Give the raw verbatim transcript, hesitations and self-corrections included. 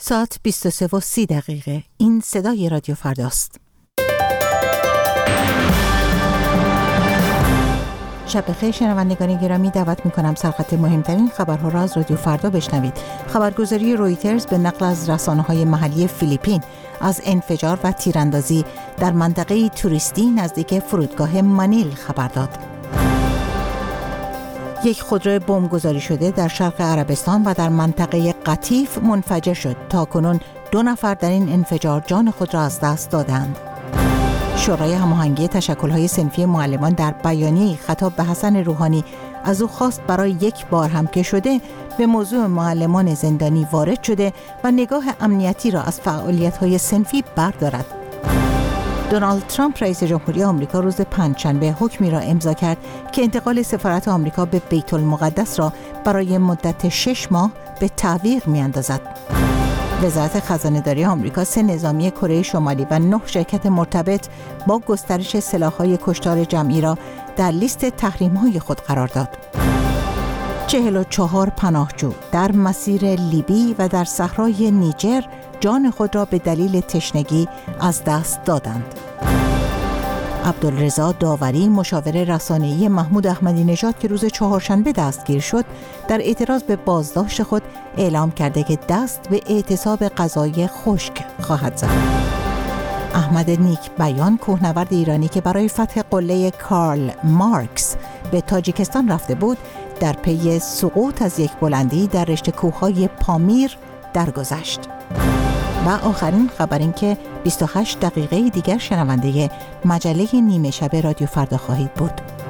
ساعت بیست و سه و سی دقیقه. این صدای رادیو فرداست. شب بخیر شنوندگان گرامی، دعوت می‌کنم سرخط مهمترین خبرها را از رادیو فردا بشنوید. خبرگزاری رویترز به نقل از رسانه‌های محلی فیلیپین از انفجار و تیراندازی در منطقه توریستی نزدیک فرودگاه منیل خبر داد. یک خودرو بمبگذاری شده در شرق عربستان و در منطقه قطیف منفجر شد. تاکنون دو نفر در این انفجار جان خود را از دست دادند. شورای هماهنگی تشکل‌های صنفی معلمان در بیانیه‌ای خطاب به حسن روحانی از او خواست برای یک بار هم که شده به موضوع معلمان زندانی وارد شده و نگاه امنیتی را از فعالیت‌های صنفی بردارد. دونالد ترامپ رئیس جمهوری آمریکا روز پنجشنبه حکمی را امضا کرد که انتقال سفارت آمریکا به بیت المقدس را برای مدت شش ماه به تعویق می‌اندازد. وزارت خزانه‌داری آمریکا سه نظامی کره شمالی و نه شرکت مرتبط با گسترش سلاح‌های کشتار جمعی را در لیست تحریم‌های خود قرار داد. چهل و چهار پناهجو در مسیر لیبی و در صحرای نیجر جان خود را به دلیل تشنگی از دست دادند. عبدالرضا داوری مشاور رسانه‌ای محمود احمدی نژاد که روز چهارشنبه دستگیر شد، در اعتراض به بازداشت خود اعلام کرده که دست به اعتصاب غذای خشک خواهد زد. احمد نیک بیان کوهنورد ایرانی که برای فتح قله کارل مارکس به تاجیکستان رفته بود، در پی سقوط از یک بلندی در رشته کوههای پامیر درگذشت. و آخرین خبر این که بیست و هشت دقیقه دیگر شنونده مجله نیمه شب رادیو فردا خواهید بود.